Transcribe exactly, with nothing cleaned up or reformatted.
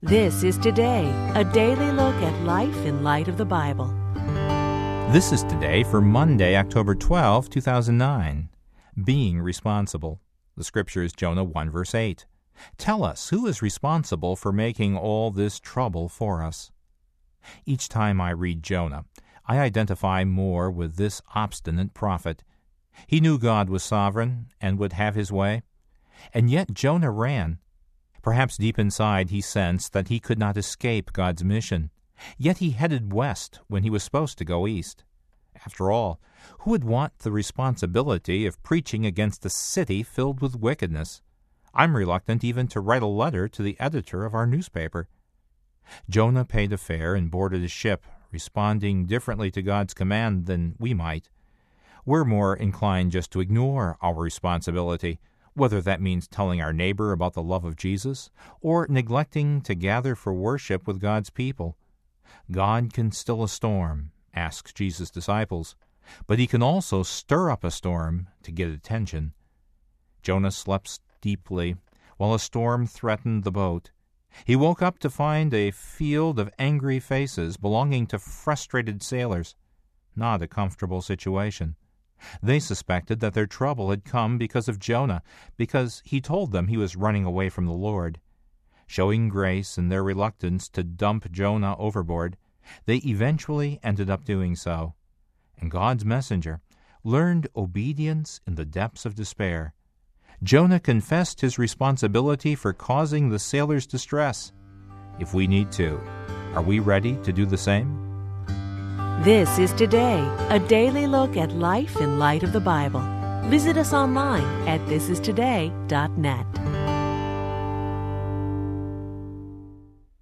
This is Today, a daily look at life in light of the Bible. This is Today for Monday, October twelfth, two thousand nine. Being responsible. The scripture is Jonah one, verse eight. Tell us, who is responsible for making all this trouble for us? Each time I read Jonah, I identify more with this obstinate prophet. He knew God was sovereign and would have his way, and yet Jonah ran. Perhaps deep inside he sensed that he could not escape God's mission, yet he headed west when he was supposed to go east. After all, who would want the responsibility of preaching against a city filled with wickedness? I'm reluctant even to write a letter to the editor of our newspaper. Jonah paid a fare and boarded a ship, responding differently to God's command than we might. We're more inclined just to ignore our responsibility, whether that means telling our neighbor about the love of Jesus or neglecting to gather for worship with God's people. God can still a storm, asks Jesus' disciples, but he can also stir up a storm to get attention. Jonah slept deeply while a storm threatened the boat. He woke up to find a field of angry faces belonging to frustrated sailors. Not a comfortable situation. They suspected that their trouble had come because of Jonah, because he told them he was running away from the Lord. Showing grace in their reluctance to dump Jonah overboard, they eventually ended up doing so. And God's messenger learned obedience in the depths of despair. Jonah confessed his responsibility for causing the sailors distress. If we need to, are we ready to do the same? This is Today, a daily look at life in light of the Bible. Visit us online at this is today dot net.